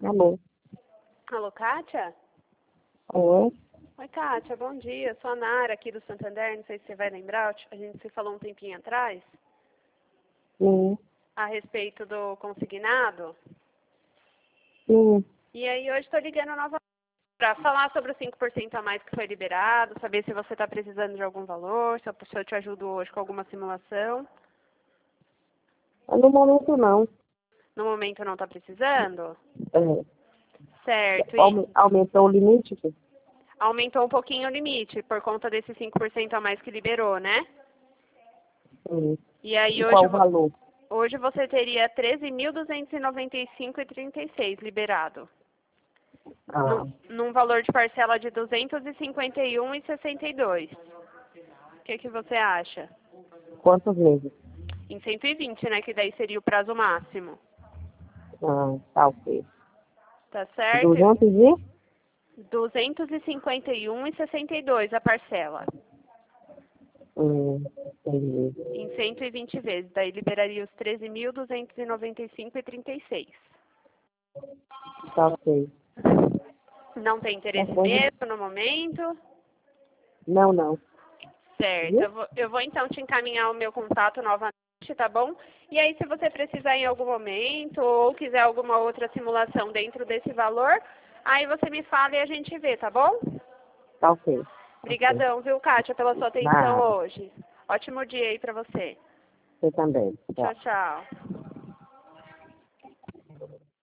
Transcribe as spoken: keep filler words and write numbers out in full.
Alô? Alô, Kátia? Oi? Oi, Kátia, bom dia. Sou a Nara, aqui do Santander. Não sei se você vai lembrar, a gente se falou um tempinho atrás Sim. a respeito do consignado. Sim. E aí, hoje estou ligando novamente para falar sobre os cinco por cento a mais que foi liberado, saber se você está precisando de algum valor, se eu, se eu te ajudo hoje com alguma simulação. No momento, não. No momento não está precisando? É, Certo. E aume- aumentou o limite? Aqui? aumentou um pouquinho o limite por conta desses cinco por cento a mais que liberou, né? Sim. E aí, E hoje... qual o valor? Hoje você teria treze mil duzentos e noventa e cinco reais e trinta e seis liberado. Ah, Num, num valor de parcela de duzentos e cinquenta e um reais e sessenta e dois centavos. O que, que você acha? quantos meses? Em cento e vinte, né? Que daí seria o prazo máximo. Ah, tá ok. Tá certo? duzentos e? duzentos e cinquenta e um reais e sessenta e dois centavos a parcela. Hum, entendi. Em cento e vinte vezes. Daí liberaria os treze mil duzentos e noventa e cinco reais e trinta e seis centavos. Tá ok. Não tem interesse Tá bom. mesmo no momento? Não, não. Certo, Viu? eu vou, eu vou então te encaminhar o meu contato novamente, tá bom? E aí, se você precisar em algum momento ou quiser alguma outra simulação dentro desse valor, aí você me fala e a gente vê, tá bom? Tá ok. Ok. Obrigadão, viu, Kátia, pela sua atenção Nada. hoje. Ótimo dia aí pra você. Você também. Tchau. Tchau, tchau.